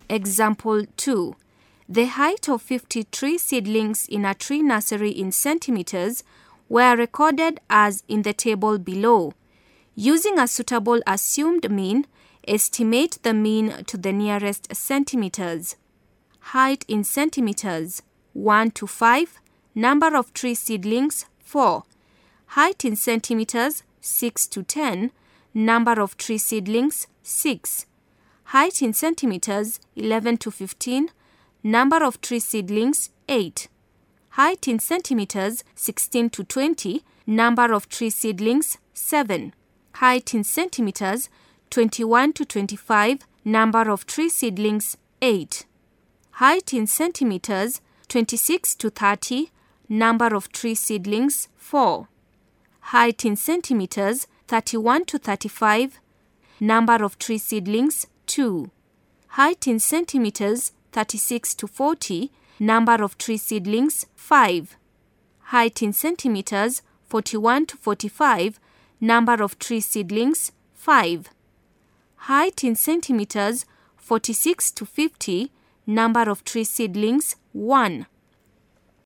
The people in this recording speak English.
Example 2. The height of 50 tree seedlings in a tree nursery in centimeters were recorded as in the table below. Using a suitable assumed mean, estimate the mean to the nearest centimeters. Height in centimeters: 1 to 5. Number of tree seedlings: 4. Height in centimeters: 6 to 10. Number of tree seedlings: 6. Height in centimeters: 11 to 15. Number of tree seedlings: 8. Height in centimeters: 16 to 20. Number of tree seedlings: 7. Height in centimeters: 21 to 25. Number of tree seedlings: 8. Height in centimeters: 26 to 30. Number of tree seedlings: 4. Height in centimeters: 31 to 35. Number of tree seedlings: 2. Height in centimeters: 36 to 40. Number of tree seedlings: 5. Height in centimeters: 41 to 45. Number of tree seedlings: 5. Height in centimeters: 46 to 50. Number of tree seedlings: 1.